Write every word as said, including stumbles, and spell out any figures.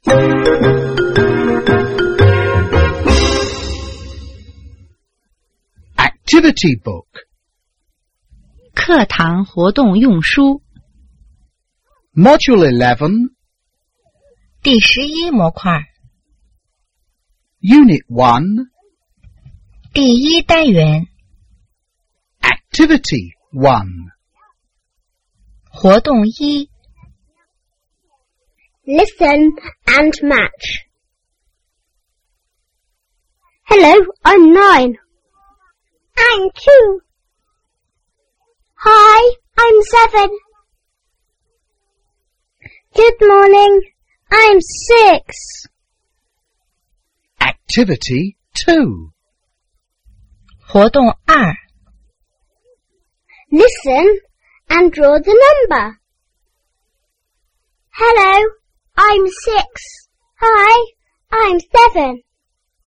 Activity book. 课堂活动用书 Module eleven. 第十一模块 Unit one. 第一单元 Activity one. 活动一 Listen and match. Hello, I'm nine. I'm two. Hi, I'm seven. Good morning, I'm six. Activity two. 活动二 Listen and draw the number. Hello, I'm six. Hi, I'm seven.